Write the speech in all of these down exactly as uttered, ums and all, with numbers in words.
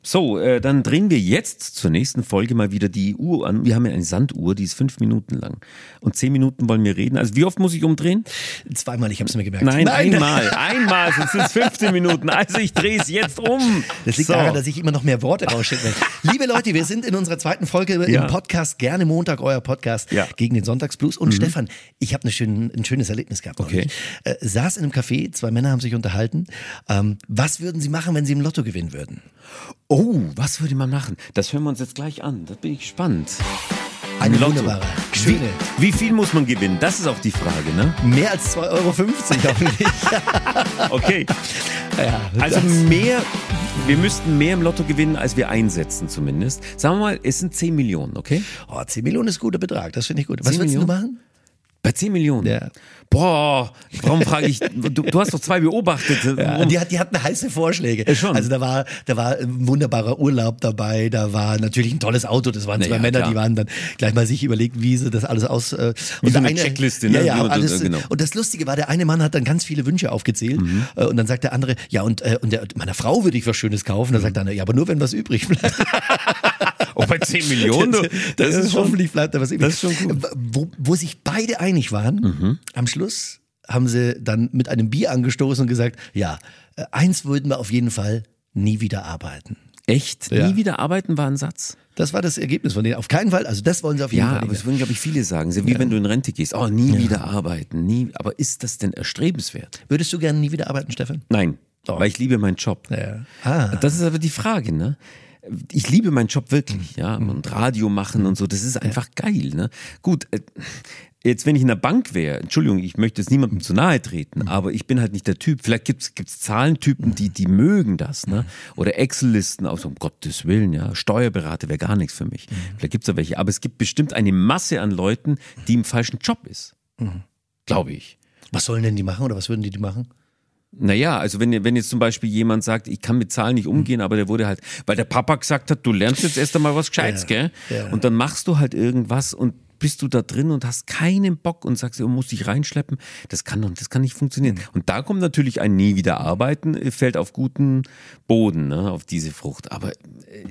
So, äh, dann drehen wir jetzt zur nächsten Folge mal wieder die Uhr an. Wir haben ja eine Sanduhr, die ist fünf Minuten lang. Und zehn Minuten wollen wir reden. Also wie oft muss ich umdrehen? Zweimal, ich habe es mir gemerkt. Nein, Nein, einmal. Einmal, sonst sind es fünfzehn Minuten. Also ich drehe es jetzt um. Das liegt so. daran, dass ich immer noch mehr Worte rausschicke. Liebe Leute, wir sind in unserer zweiten Folge ja. im Podcast Gerne Montag, euer Podcast ja. gegen den Sonntagsblues. Und mhm. Stefan, ich habe schön, ein schönes Erlebnis gehabt. Okay. Äh, saß in einem Café, zwei Männer haben sich unterhalten. Ähm, was würden sie machen, wenn sie im Lotto gewinnen würden? Oh, was würde man machen? Das hören wir uns jetzt gleich an. Das bin ich gespannt. Eine Lotto. Wunderbare, schöne. Wie, wie viel muss man gewinnen? Das ist auch die Frage, ne? Mehr als zwei Euro fünfzig hoffentlich. Okay. Ja, also mehr, wir müssten mehr im Lotto gewinnen, als wir einsetzen zumindest. Sagen wir mal, es sind zehn Millionen, okay? Oh, zehn Millionen ist ein guter Betrag, das finde ich gut. Was würdest du machen? Bei zehn Millionen? Ja. Boah, warum frage ich, du, du hast doch zwei beobachtet. Ja, die, hat, die hatten heiße Vorschläge. Ja, schon. Also da war, da war ein wunderbarer Urlaub dabei, da war natürlich ein tolles Auto, das waren zwei naja, Männer, klar. die waren dann gleich mal sich überlegt, wie sie das alles aus... Äh, wie und so eine eine, Checkliste, ne? Ja, ja, alles, und, genau. und das Lustige war, der eine Mann hat dann ganz viele Wünsche aufgezählt mhm. äh, und dann sagt der andere, ja und, äh, und der, meiner Frau würde ich was Schönes kaufen. Dann sagt der andere, ja, aber nur wenn was übrig bleibt. Oh, bei zehn Millionen? Das, das, das ist schon, hoffentlich bleibt da was übrig. Das ist schon gut. Wo, wo sich beide einig waren, mhm. am Schluss haben sie dann mit einem Bier angestoßen und gesagt, ja, eins würden wir auf jeden Fall nie wieder arbeiten. Echt? Ja. Nie wieder arbeiten war ein Satz? Das war das Ergebnis von denen. Auf keinen Fall, also das wollen sie auf jeden ja, Fall. Ja, aber nicht das würden, glaube ich, viele sagen. So wie ja. wenn du in Rente gehst. Oh, nie ja. wieder arbeiten. Nie. Aber ist das denn erstrebenswert? Würdest du gerne nie wieder arbeiten, Stefan? Nein, oh. weil ich liebe meinen Job. Ja. Ah. Das ist aber die Frage, ne? Ich liebe meinen Job wirklich, ja, und Radio machen und so, das ist einfach ja. geil, ne? Gut, jetzt wenn ich in der Bank wäre, Entschuldigung, ich möchte jetzt niemandem zu nahe treten, aber ich bin halt nicht der Typ, vielleicht gibt's gibt's Zahlentypen, die die mögen das, ne? Oder Excel-Listen, also um Gottes Willen, ja, Steuerberater wäre gar nichts für mich. Vielleicht gibt's da welche, aber es gibt bestimmt eine Masse an Leuten, die im falschen Job ist, glaube ich. Was sollen denn die machen oder was würden die, die machen? Naja, also wenn, wenn jetzt zum Beispiel jemand sagt, ich kann mit Zahlen nicht umgehen, aber der wurde halt, weil der Papa gesagt hat, du lernst jetzt erst einmal was Gescheites, ja, gell? Ja. Und dann machst du halt irgendwas und bist du da drin und hast keinen Bock und sagst, du musst dich reinschleppen, das kann doch, das kann nicht funktionieren. Mhm. Und da kommt natürlich ein nie wieder arbeiten, fällt auf guten Boden, ne, auf diese Frucht. Aber äh,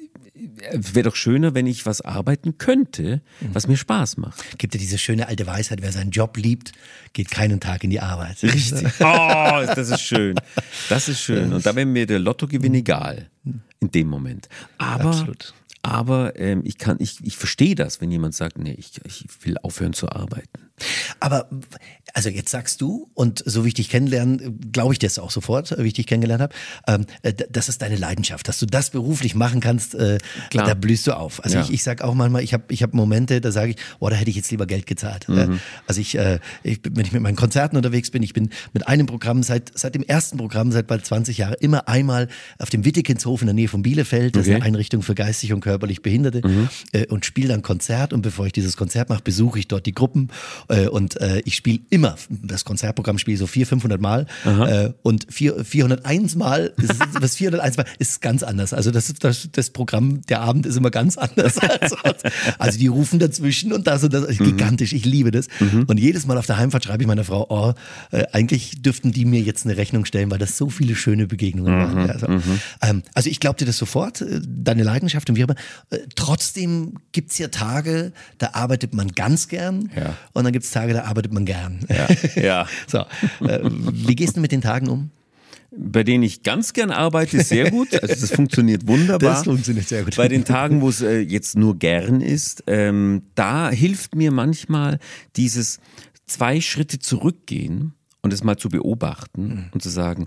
es wäre doch schöner, wenn ich was arbeiten könnte, was mir Spaß macht. Gibt ja diese schöne alte Weisheit, wer seinen Job liebt, geht keinen Tag in die Arbeit. Richtig. Oh, das ist schön. Das ist schön. Und da wäre mir der Lottogewinn egal in dem Moment. Aber, Absolut. aber ähm, ich kann, ich, ich verstehe das, wenn jemand sagt, nee, ich, ich will aufhören zu arbeiten. Aber, also jetzt sagst du, und so wie ich dich kennenlerne, glaube ich dir das auch sofort, wie ich dich kennengelernt habe, ähm, das ist deine Leidenschaft, dass du das beruflich machen kannst, äh, Klar. da blühst du auf. Also ja. ich, ich sage auch manchmal, ich habe ich hab Momente, da sage ich, oh, da hätte ich jetzt lieber Geld gezahlt. Mhm. Also ich, äh, ich, wenn ich mit meinen Konzerten unterwegs bin, ich bin mit einem Programm, seit, seit dem ersten Programm, seit bald zwanzig Jahren, immer einmal auf dem Wittekinshof in der Nähe von Bielefeld, das okay. ist eine Einrichtung für geistig und körperlich Behinderte, mhm. äh, und spiele dann Konzert, und bevor ich dieses Konzert mache, besuche ich dort die Gruppen. Und äh, ich spiele immer, das Konzertprogramm spiele ich so vierhundert, fünfhundert Mal äh, und vier, vierhunderteins Mal, ist, das vierhunderteins Mal ist ganz anders. Also das, ist, das, das Programm, der Abend ist immer ganz anders. Als, also die rufen dazwischen und das und das, mhm. gigantisch, ich liebe das. Mhm. Und jedes Mal auf der Heimfahrt schreibe ich meiner Frau, oh, äh, eigentlich dürften die mir jetzt eine Rechnung stellen, weil das so viele schöne Begegnungen mhm. waren. Ja, also, mhm. ähm, also ich glaube dir das sofort, äh, deine Leidenschaft und wie immer. Äh, trotzdem gibt's ja Tage, da arbeitet man ganz gern ja. und dann gibt's Tage, da arbeitet man gern. Ja, ja. So, äh, wie gehst du mit den Tagen um? Bei denen ich ganz gern arbeite, ist sehr gut. Also das funktioniert wunderbar. Das funktioniert sehr gut. Bei den Tagen, wo es äh, jetzt nur gern ist, ähm, da hilft mir manchmal dieses zwei Schritte zurückgehen und es mal zu beobachten mhm. und zu sagen,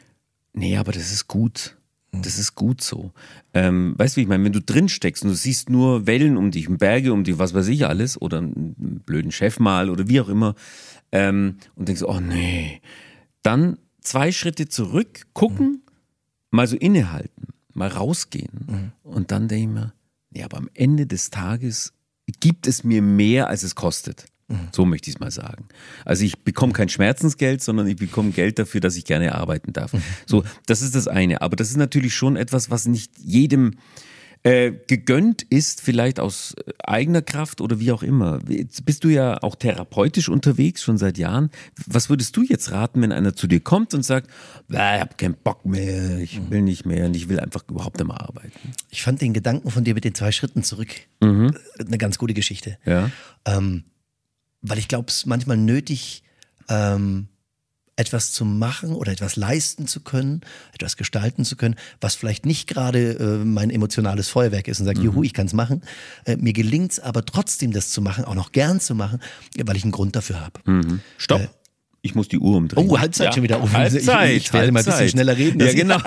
nee, aber das ist gut. Das ist gut so. Ähm, weißt du, wie ich meine, wenn du drin steckst und du siehst nur Wellen um dich, Berge um dich, was weiß ich alles, oder einen blöden Chef mal oder wie auch immer, ähm, und denkst, oh nee, dann zwei Schritte zurück, gucken, mhm. mal so innehalten, mal rausgehen mhm. und dann denke ich mir, ja, aber am Ende des Tages gibt es mir mehr, als es kostet. So möchte ich es mal sagen. Also ich bekomme kein Schmerzensgeld, sondern ich bekomme Geld dafür, dass ich gerne arbeiten darf. So, das ist das eine. Aber das ist natürlich schon etwas, was nicht jedem Äh, gegönnt ist vielleicht aus eigener Kraft oder wie auch immer. Jetzt bist du ja auch therapeutisch unterwegs, schon seit Jahren. Was würdest du jetzt raten, wenn einer zu dir kommt und sagt, ich habe keinen Bock mehr, ich will nicht mehr und ich will einfach überhaupt nicht mehr arbeiten? Ich fand den Gedanken von dir mit den zwei Schritten zurück Mhm. eine ganz gute Geschichte. Ja. Ähm, weil ich glaube, es ist manchmal nötig, ähm, etwas zu machen oder etwas leisten zu können, etwas gestalten zu können, was vielleicht nicht gerade äh, mein emotionales Feuerwerk ist und sagt, juhu, ich kann es machen. Äh, mir gelingt es aber trotzdem, das zu machen, auch noch gern zu machen, weil ich einen Grund dafür habe. Mhm. Stopp. Äh, ich muss die Uhr umdrehen. Oh, Halbzeit ja. schon wieder. Oh, Halbzeit. Ich, ich werde mal ein bisschen Halbzeit. schneller reden. Ja, dass ich- genau.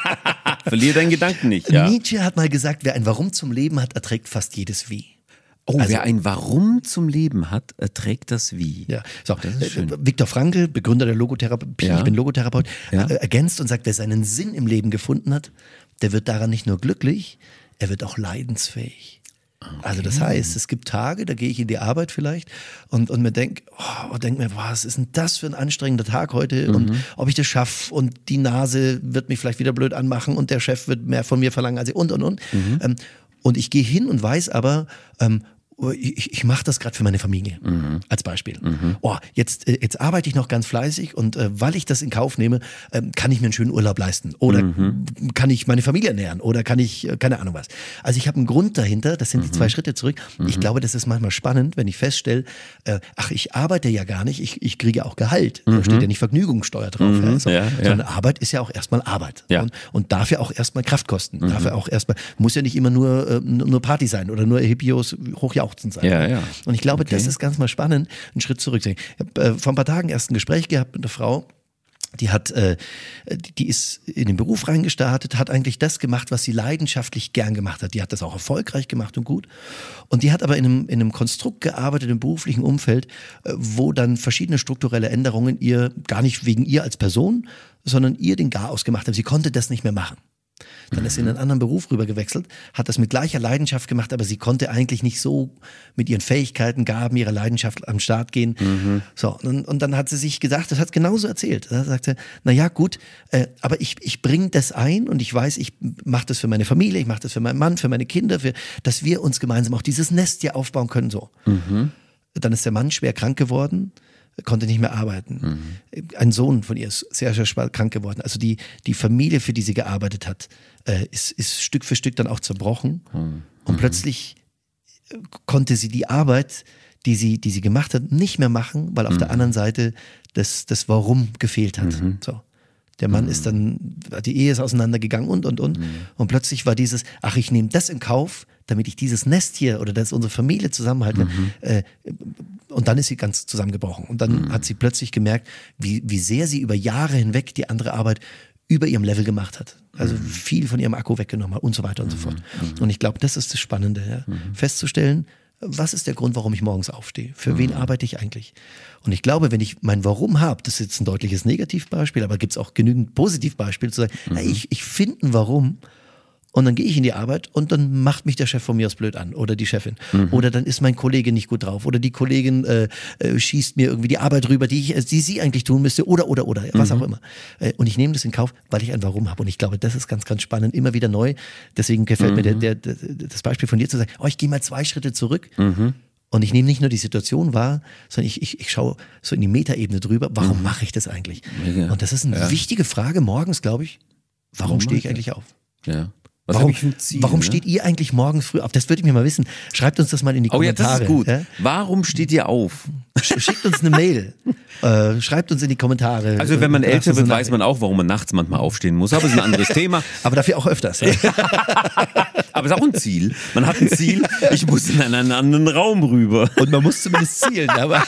Verlier deinen Gedanken nicht. Ja. Nietzsche hat mal gesagt, wer ein Warum zum Leben hat, erträgt fast jedes Wie. Oh, Also- wer ein Warum zum Leben hat, erträgt das Wie. Ja, so. Das ist schön. Äh, Viktor Frankl, Begründer der Logotherapie, Ja. ich bin Logotherapeut, Ja. äh, ergänzt und sagt, wer seinen Sinn im Leben gefunden hat, der wird daran nicht nur glücklich, er wird auch leidensfähig. Also das heißt, es gibt Tage, da gehe ich in die Arbeit vielleicht und, und mir denke, oh, denk mir, boah, was ist denn das für ein anstrengender Tag heute Mhm. und ob ich das schaffe und die Nase wird mich vielleicht wieder blöd anmachen und der Chef wird mehr von mir verlangen als ich und und und. Mhm. Ähm, und ich gehe hin und weiß aber, ähm, ich, ich mache das gerade für meine Familie, Mhm. als Beispiel. Oh, jetzt, äh, jetzt arbeite ich noch ganz fleißig und äh, weil ich das in Kauf nehme, ähm, kann ich mir einen schönen Urlaub leisten oder Mhm. kann ich meine Familie ernähren oder kann ich, äh, keine Ahnung was. Also ich habe einen Grund dahinter, das sind die zwei Schritte zurück. Ich glaube, das ist manchmal spannend, wenn ich feststelle, äh, ach, ich arbeite ja gar nicht, ich, ich kriege auch Gehalt. Da steht ja nicht Vergnügungssteuer drauf. Ja, so. Ja, ja. Sondern Arbeit ist ja auch erstmal Arbeit. Ja. Und, und darf ja auch erstmal Kraft kosten. Darf ja auch erstmal, muss ja nicht immer nur, äh, nur Party sein oder nur Hippios hochjauchzend sein. Ja, ja. Und ich glaube, Okay. das ist ganz mal spannend, einen Schritt zurück zu gehen. Ich habe äh, vor ein paar Tagen erst ein Gespräch gehabt mit einer Frau, die hat, äh, die, die ist in den Beruf reingestartet, hat eigentlich das gemacht, was sie leidenschaftlich gern gemacht hat. Die hat das auch erfolgreich gemacht und gut. Und die hat aber in einem, in einem Konstrukt gearbeitet, im beruflichen Umfeld, äh, wo dann verschiedene strukturelle Änderungen ihr, gar nicht wegen ihr als Person, sondern ihr den Garaus gemacht haben. Sie konnte das nicht mehr machen. Dann ist sie in einen anderen Beruf rüber gewechselt, hat das mit gleicher Leidenschaft gemacht, aber sie konnte eigentlich nicht so mit ihren Fähigkeiten, Gaben, ihrer Leidenschaft am Start gehen. Mhm. So, und, und dann hat sie sich gesagt, das hat genauso erzählt. Da sagt sie, na ja, gut, äh, aber ich, ich bringe das ein und ich weiß, ich mache das für meine Familie, ich mache das für meinen Mann, für meine Kinder, für, dass wir uns gemeinsam auch dieses Nest hier aufbauen können. So. Dann ist der Mann schwer krank geworden, konnte nicht mehr arbeiten. Ein Sohn von ihr ist sehr, sehr schwer krank geworden. Also die, die Familie, für die sie gearbeitet hat, äh, ist, ist Stück für Stück dann auch zerbrochen. Und plötzlich äh, konnte sie die Arbeit, die sie, die sie gemacht hat, nicht mehr machen, weil auf der anderen Seite das, das Warum gefehlt hat. So. Der Mann ist dann, die Ehe ist auseinandergegangen und, und, und. Und plötzlich war dieses, ach, ich nehme das in Kauf, damit ich dieses Nest hier oder dass unsere Familie zusammenhalte. Äh, und dann ist sie ganz zusammengebrochen. Und dann hat sie plötzlich gemerkt, wie, wie sehr sie über Jahre hinweg die andere Arbeit über ihrem Level gemacht hat. Also viel von ihrem Akku weggenommen hat und so weiter und so fort. Und ich glaube, das ist das Spannende, ja? Festzustellen, was ist der Grund, warum ich morgens aufstehe? Für wen arbeite ich eigentlich? Und ich glaube, wenn ich mein Warum habe, das ist jetzt ein deutliches Negativbeispiel, aber gibt es auch genügend Positivbeispiele, zu sagen, mhm. hey, ich, ich finde ein Warum und dann gehe ich in die Arbeit und dann macht mich der Chef von mir aus blöd an oder die Chefin. Mhm. Oder dann ist mein Kollege nicht gut drauf oder die Kollegin äh, äh, schießt mir irgendwie die Arbeit rüber, die, ich, die sie eigentlich tun müsste oder, oder, oder, was mhm. auch immer. Äh, und ich nehme das in Kauf, weil ich ein Warum habe. Und ich glaube, das ist ganz, ganz spannend, immer wieder neu. Deswegen gefällt mhm. mir der, der, der, das Beispiel von dir zu sagen, oh, ich gehe mal zwei Schritte zurück. Mhm. Und ich nehme nicht nur die Situation wahr, sondern ich, ich, ich schaue so in die Metaebene drüber, warum mhm. mache ich das eigentlich? Ja. Und das ist eine ja. wichtige Frage morgens, glaube ich. Warum, warum stehe ich eigentlich auf? Ja. Was warum ich für ein Ziel, warum ne? steht ihr eigentlich morgens früh auf? Das würde ich mir mal wissen. Schreibt uns das mal in die Kommentare. Oh ja, das ist gut. Ja? Warum steht ihr auf? Schickt uns eine Mail. äh, schreibt uns in die Kommentare. Also wenn man älter wird, weiß man auch, warum man nachts manchmal aufstehen muss. Aber es ist ein anderes Thema. Aber dafür auch öfters. Ja? Aber es ist auch ein Ziel. Man hat ein Ziel, ich muss in einen anderen Raum rüber. Und man muss zumindest zielen. Aber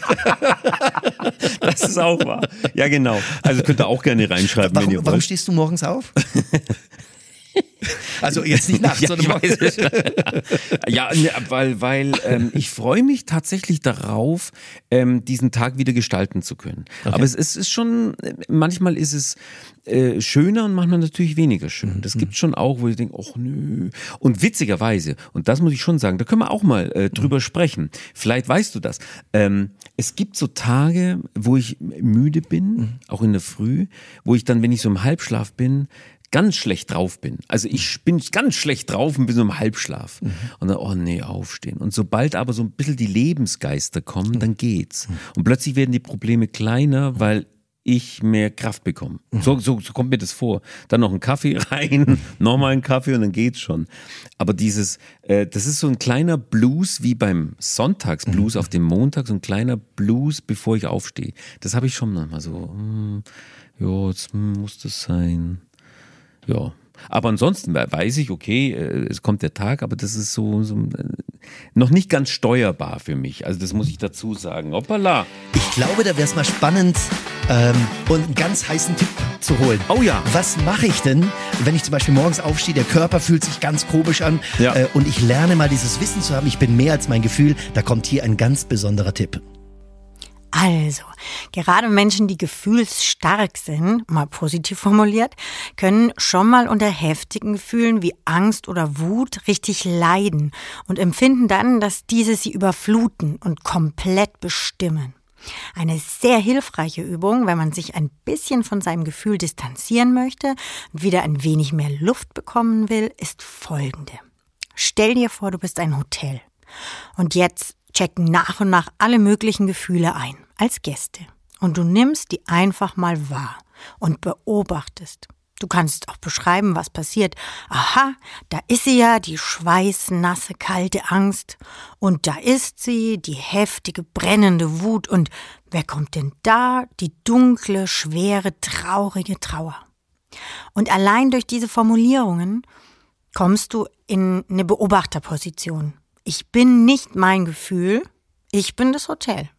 das ist auch wahr. Ja, genau. Also könnt ihr auch gerne reinschreiben, warum, wenn ihr wollt. Warum stehst du morgens auf? Also jetzt nicht nachts, ja, sondern ich weiß es. Ja, ne, weil, weil ähm, ich freue mich tatsächlich darauf, ähm, diesen Tag wieder gestalten zu können. Okay. Aber es, es ist schon, manchmal ist es äh, schöner und manchmal natürlich weniger schön. Das mhm. gibt schon auch, wo ich denke, ach nö. Und witzigerweise, und das muss ich schon sagen, da können wir auch mal äh, drüber mhm. sprechen. Vielleicht weißt du das. Ähm, es gibt so Tage, wo ich müde bin, mhm. auch in der Früh, wo ich dann, wenn ich so im Halbschlaf bin, ganz schlecht drauf bin. Also ich bin ganz schlecht drauf und bin so im Halbschlaf. Mhm. Und dann, oh nee, aufstehen. Und sobald aber so ein bisschen die Lebensgeister kommen, dann geht's. Und plötzlich werden die Probleme kleiner, weil ich mehr Kraft bekomme. So, so, so kommt mir das vor. Dann noch einen Kaffee rein, nochmal einen Kaffee und dann geht's schon. Aber dieses, äh, das ist so ein kleiner Blues wie beim Sonntagsblues mhm. auf dem Montag, so ein kleiner Blues, bevor ich aufstehe. Das habe ich schon manchmal so, hm, ja, jetzt muss das sein. Ja. Aber ansonsten weiß ich, okay, es kommt der Tag, aber das ist so, so noch nicht ganz steuerbar für mich. Also das muss ich dazu sagen. Hoppala. Ich glaube, da wäre es mal spannend, ähm, und einen ganz heißen Tipp zu holen. Oh ja. Was mache ich denn, wenn ich zum Beispiel morgens aufstehe, der Körper fühlt sich ganz komisch an ja. äh, und ich lerne mal dieses Wissen zu haben, ich bin mehr als mein Gefühl, da kommt hier ein ganz besonderer Tipp. Also, gerade Menschen, die gefühlsstark sind, mal positiv formuliert, können schon mal unter heftigen Gefühlen wie Angst oder Wut richtig leiden und empfinden dann, dass diese sie überfluten und komplett bestimmen. Eine sehr hilfreiche Übung, wenn man sich ein bisschen von seinem Gefühl distanzieren möchte und wieder ein wenig mehr Luft bekommen will, ist folgende. Stell dir vor, du bist ein Hotel und jetzt checken nach und nach alle möglichen Gefühle ein, als Gäste. Und du nimmst die einfach mal wahr und beobachtest. Du kannst auch beschreiben, was passiert. Aha, da ist sie ja, die schweißnasse, kalte Angst. Und da ist sie, die heftige, brennende Wut. Und wer kommt denn da? Die dunkle, schwere, traurige Trauer. Und allein durch diese Formulierungen kommst du in eine Beobachterposition. Ich bin nicht mein Gefühl, ich bin das Hotel.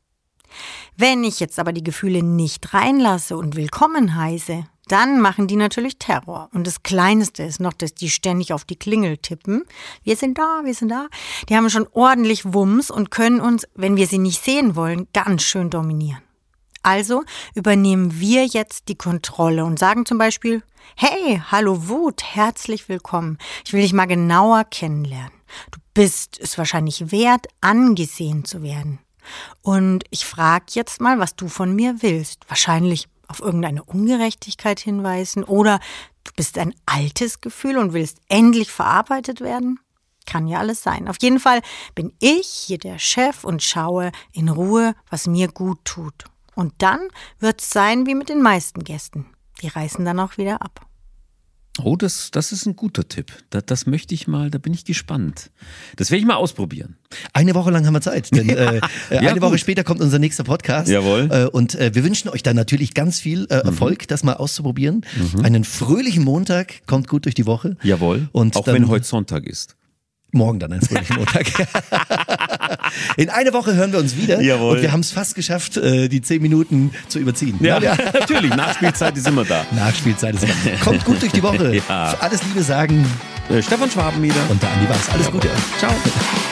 Wenn ich jetzt aber die Gefühle nicht reinlasse und willkommen heiße, dann machen die natürlich Terror. Und das Kleinste ist noch, dass die ständig auf die Klingel tippen. Wir sind da, wir sind da. Die haben schon ordentlich Wumms und können uns, wenn wir sie nicht sehen wollen, ganz schön dominieren. Also übernehmen wir jetzt die Kontrolle und sagen zum Beispiel, hey, hallo Wut, herzlich willkommen. Ich will dich mal genauer kennenlernen. Du bist es wahrscheinlich wert, angesehen zu werden. Und ich frage jetzt mal, was du von mir willst. Wahrscheinlich auf irgendeine Ungerechtigkeit hinweisen oder du bist ein altes Gefühl und willst endlich verarbeitet werden. Kann ja alles sein. Auf jeden Fall bin ich hier der Chef und schaue in Ruhe, was mir gut tut. Und dann wird es sein wie mit den meisten Gästen. Die reißen dann auch wieder ab. Oh, das, das ist ein guter Tipp. Das, das möchte ich mal, da bin ich gespannt. Das werde ich mal ausprobieren. Eine Woche lang haben wir Zeit, denn äh, ja, eine gut. Woche später kommt unser nächster Podcast. Jawohl. Äh, und äh, wir wünschen euch dann natürlich ganz viel äh, Erfolg, mhm. das mal auszuprobieren. Mhm. Einen fröhlichen Montag, kommt gut durch die Woche. Jawohl, und auch dann, wenn heute Sonntag ist. Morgen dann ein fröhlicher Montag. In einer Woche hören wir uns wieder. Jawohl. Und wir haben es fast geschafft, die zehn Minuten zu überziehen. Ja, ja. Natürlich. Nachspielzeit ist immer da. Nachspielzeit ist immer da. Kommt gut durch die Woche. Ja. Alles Liebe sagen äh, Stefan Schwabenmieder und der Andi Weiß. Alles Jawohl. Gute. Ciao.